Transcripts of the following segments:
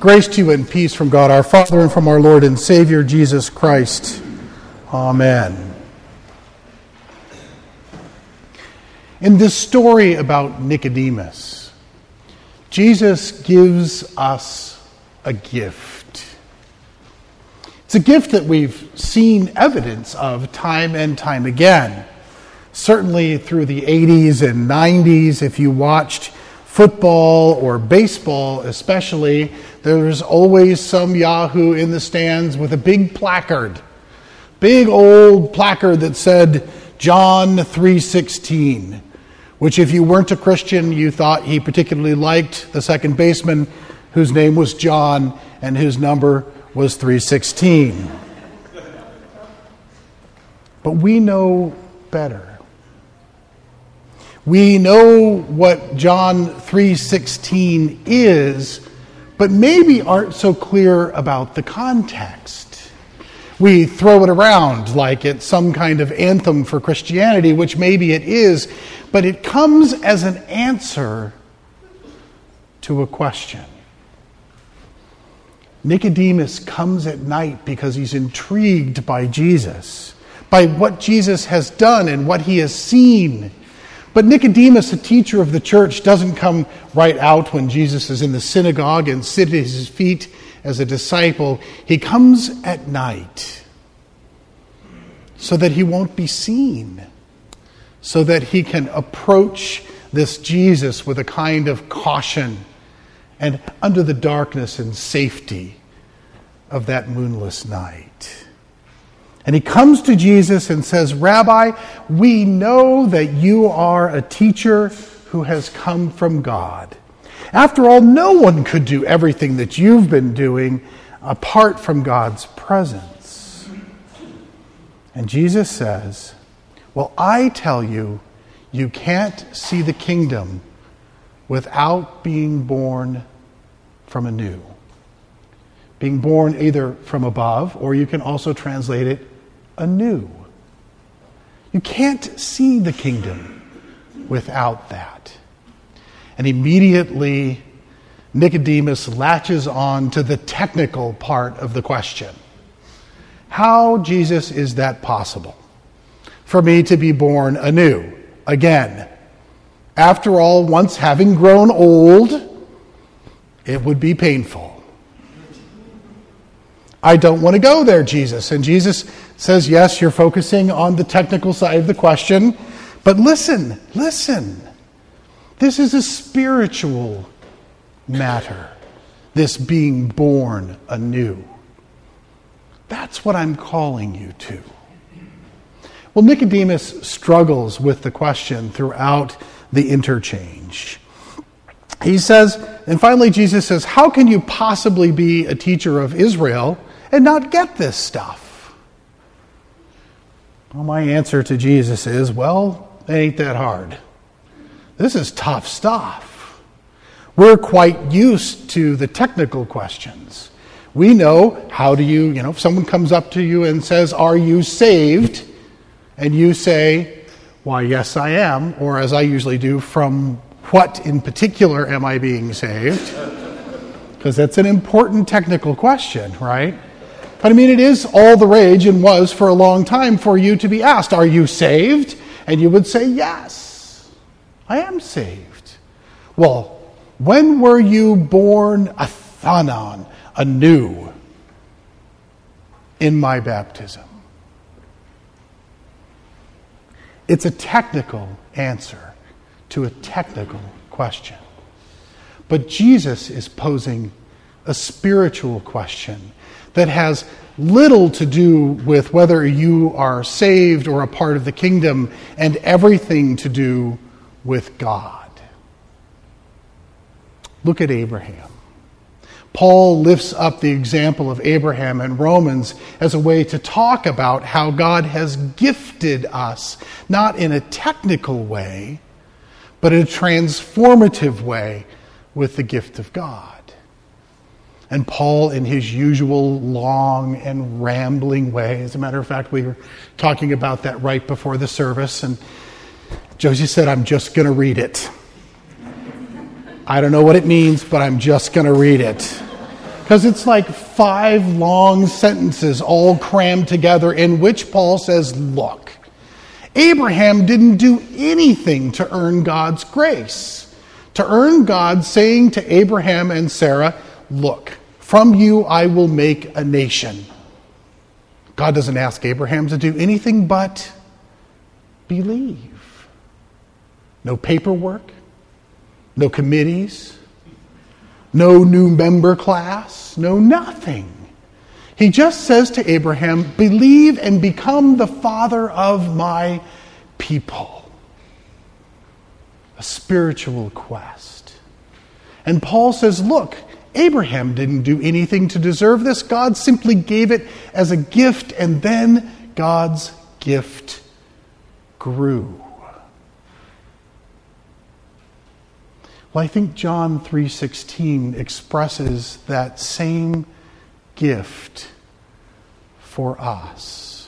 Grace to you and peace from God our Father and from our Lord and Savior Jesus Christ. Amen. In this story about Nicodemus, Jesus gives us a gift. It's a gift that we've seen evidence of time and time again. Certainly through the 80s and 90s, if you watched football or baseball especially, there's always some yahoo in the stands with a big placard. Big old placard that said John 3:16, which if you weren't a Christian, you thought he particularly liked the second baseman whose name was John and whose number was 316. But we know better. We know what John 3:16 is, but maybe aren't so clear about the context. We throw it around like it's some kind of anthem for Christianity, which maybe it is, but it comes as an answer to a question. Nicodemus comes at night because he's intrigued by Jesus, by what Jesus has done and what he has seen. But Nicodemus, a teacher of the church, doesn't come right out when Jesus is in the synagogue and sit at his feet as a disciple. He comes at night so that he won't be seen, so that he can approach this Jesus with a kind of caution and under the darkness and safety of that moonless night. And he comes to Jesus and says, "Rabbi, we know that you are a teacher who has come from God. After all, no one could do everything that you've been doing apart from God's presence." And Jesus says, "Well, I tell you, you can't see the kingdom without being born from anew." Being born either from above, or you can also translate it anew. You can't see the kingdom without that. And immediately Nicodemus latches on to the technical part of the question. How, Jesus, is that possible? For me to be born anew, again? After all, once having grown old, it would be painful. I don't want to go there, Jesus. And Jesus says, yes, you're focusing on the technical side of the question, but listen. This is a spiritual matter, this being born anew. That's what I'm calling you to. Well, Nicodemus struggles with the question throughout the interchange. He says, and finally Jesus says, how can you possibly be a teacher of Israel and not get this stuff? Well, my answer to Jesus is, well, it ain't that hard. This is tough stuff. We're quite used to the technical questions. We know how do you, if someone comes up to you and says, are you saved? And you say, why, yes, I am. Or as I usually do, from what in particular am I being saved? Because that's an important technical question, right? But it is all the rage and was for a long time for you to be asked, are you saved? And you would say, yes, I am saved. Well, when were you born athanon, anew, in my baptism? It's a technical answer to a technical question. But Jesus is posing a spiritual question that has little to do with whether you are saved or a part of the kingdom, and everything to do with God. Look at Abraham. Paul lifts up the example of Abraham in Romans as a way to talk about how God has gifted us, not in a technical way, but in a transformative way with the gift of God. And Paul, in his usual long and rambling way, as a matter of fact, we were talking about that right before the service, and Josie said, I'm just going to read it. I don't know what it means, but I'm just going to read it. because it's like 5 long sentences all crammed together in which Paul says, look, Abraham didn't do anything to earn God's grace. To earn God saying to Abraham and Sarah, look, from you I will make a nation. God doesn't ask Abraham to do anything but believe. No paperwork, no committees, no new member class, no nothing. He just says to Abraham, believe and become the father of my people. A spiritual quest. And Paul says, look, Abraham didn't do anything to deserve this. God simply gave it as a gift, and then God's gift grew. Well, I think John 3:16 expresses that same gift for us.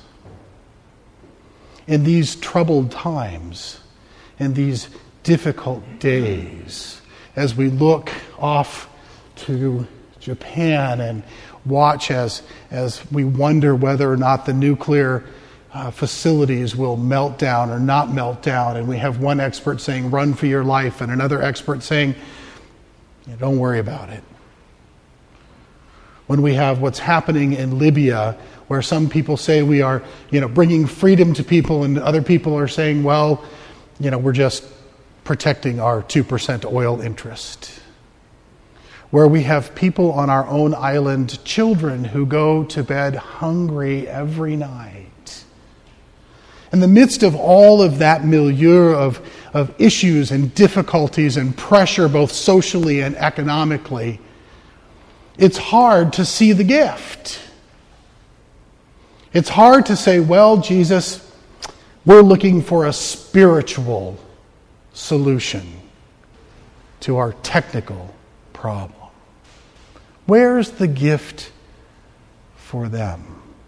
In these troubled times, in these difficult days, as we look off to Japan and watch as we wonder whether or not the nuclear facilities will melt down or not melt down, and we have one expert saying run for your life and another expert saying don't worry about it. When we have what's happening in Libya, where some people say we are bringing freedom to people, and other people are saying, well, we're just protecting our 2% oil interest. Where we have people on our own island, children who go to bed hungry every night. In the midst of all of that milieu of issues and difficulties and pressure, both socially and economically, it's hard to see the gift. It's hard to say, well, Jesus, we're looking for a spiritual solution to our technical problem. Where's the gift for them?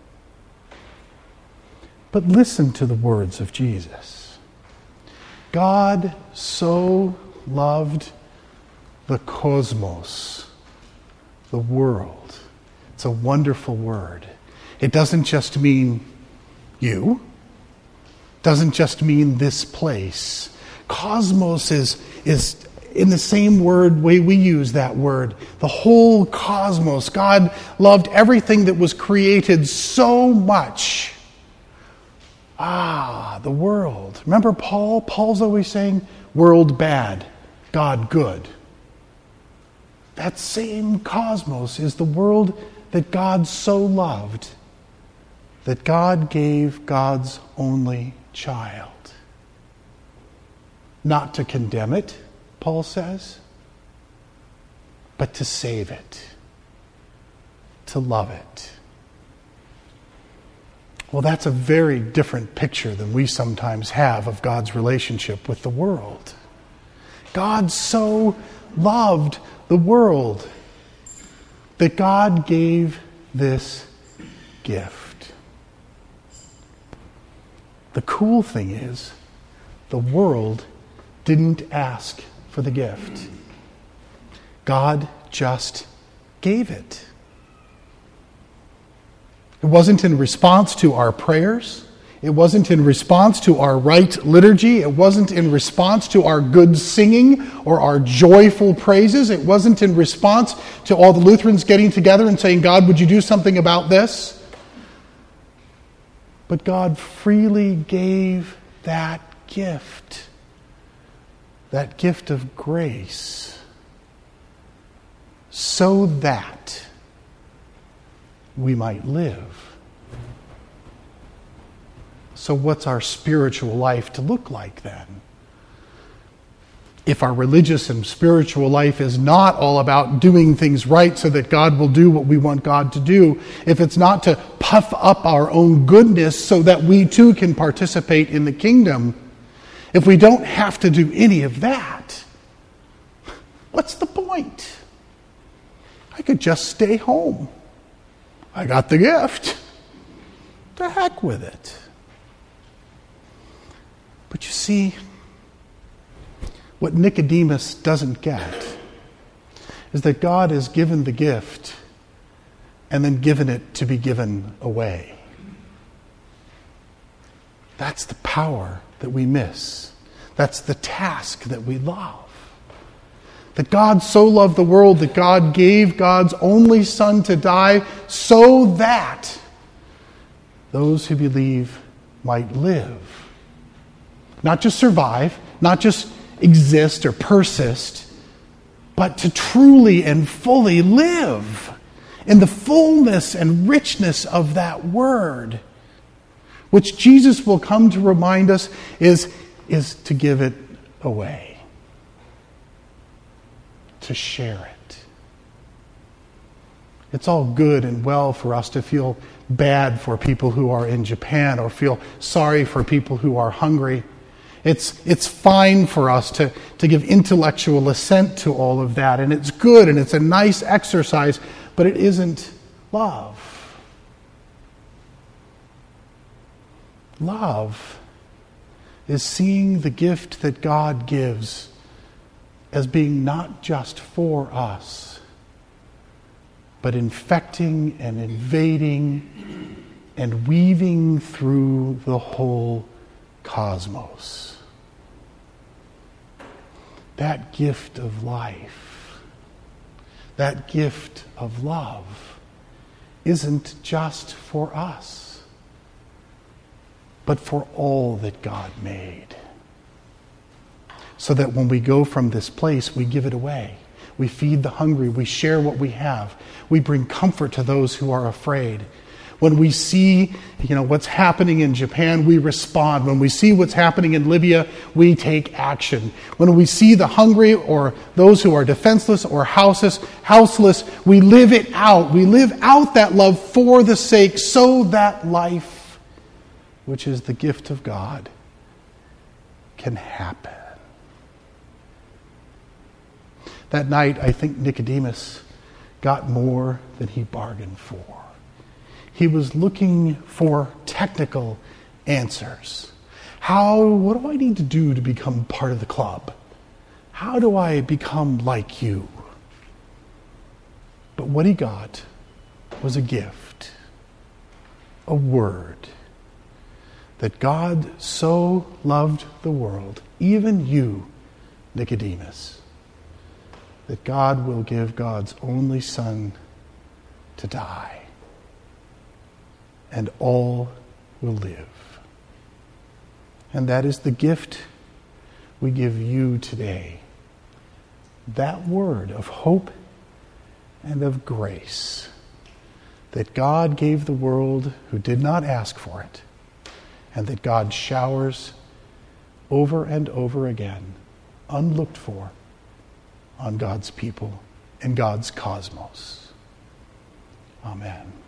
But listen to the words of Jesus. God so loved the cosmos, the world. It's a wonderful word. It doesn't just mean you. It doesn't just mean this place. Cosmos is in the same way we use that word. The whole cosmos. God loved everything that was created so much. The world. Remember Paul? Paul's always saying, world bad, God good. That same cosmos is the world that God so loved, that God gave God's only child. Not to condemn it, Paul says, but to save it, to love it. Well, that's a very different picture than we sometimes have of God's relationship with the world. God so loved the world that God gave this gift. The cool thing is, the world didn't ask for the gift. God just gave it. It wasn't in response to our prayers. It wasn't in response to our right liturgy. It wasn't in response to our good singing or our joyful praises. It wasn't in response to all the Lutherans getting together and saying, God, would you do something about this? But God freely gave that gift of grace, so that we might live. So what's our spiritual life to look like then? If our religious and spiritual life is not all about doing things right so that God will do what we want God to do, if it's not to puff up our own goodness so that we too can participate in the kingdom, if we don't have to do any of that, what's the point? I could just stay home. I got the gift. To heck with it. But you see, what Nicodemus doesn't get is that God has given the gift and then given it to be given away. That's the power that we miss. That's the task that we love. That God so loved the world that God gave God's only Son to die so that those who believe might live. Not just survive, not just exist or persist, but to truly and fully live in the fullness and richness of that word, which Jesus will come to remind us is to give it away, to share it. It's all good and well for us to feel bad for people who are in Japan or feel sorry for people who are hungry. It's fine for us to give intellectual assent to all of that, and it's good and it's a nice exercise, but it isn't love. Love is seeing the gift that God gives as being not just for us, but infecting and invading and weaving through the whole cosmos. That gift of life, that gift of love, isn't just for us, but for all that God made. So that when we go from this place, we give it away. We feed the hungry. We share what we have. We bring comfort to those who are afraid. When we see, what's happening in Japan, we respond. When we see what's happening in Libya, we take action. When we see the hungry or those who are defenseless or houseless, we live it out. We live out that love for the sake so that life, which is the gift of God, can happen. That night, I think Nicodemus got more than he bargained for. He was looking for technical answers. What do I need to do to become part of the club? How do I become like you? But what he got was a gift, a word, that God so loved the world, even you, Nicodemus, that God will give God's only Son to die, and all will live. And that is the gift we give you today. That word of hope and of grace that God gave the world who did not ask for it, and that God showers over and over again, unlooked for, on God's people and God's cosmos. Amen.